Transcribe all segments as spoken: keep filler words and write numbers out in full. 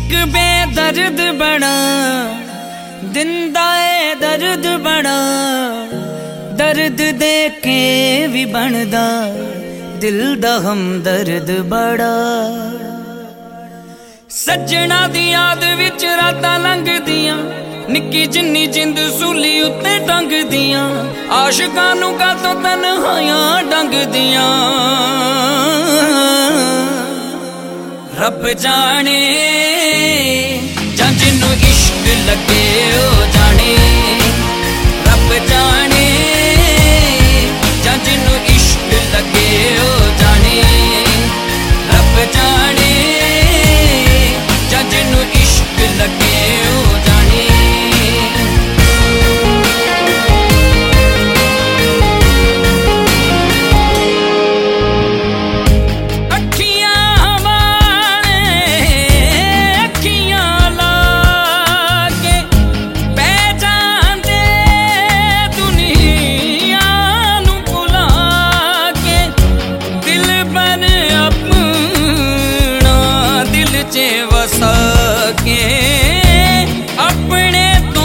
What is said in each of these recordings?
इश्क बेदर्द बड़ा दिंदा है दर्द बड़ा दर्द दे के भी बनदा दिल दा हमदर्द बड़ा। सज्जना दी याद विच रातां लंघदियां निक्की जिन्नी जिंद सूली उत्ते टंगदियां आशिकां नूं कातों तन्हाइयां डंगदियां। रब जाने जां जिन्नू इश्क लगे ओ जाने रब जाने जां जिन्नू इश्क लगे ओ जाने रब जाने जां जिन्नू इश्क लगे ओ जाने। वसा के अपने तो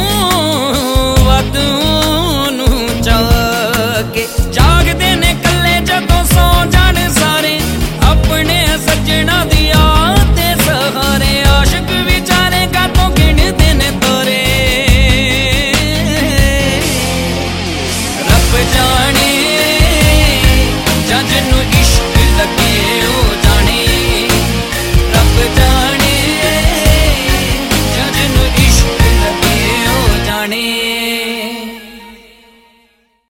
वध नूं जाके जागदे ने कल्ले जदों सौ जाण सारे अपने सज्जणा दी याद दे सहारे आशिक विचारे कातों गिणदे ने तारे। रब जाने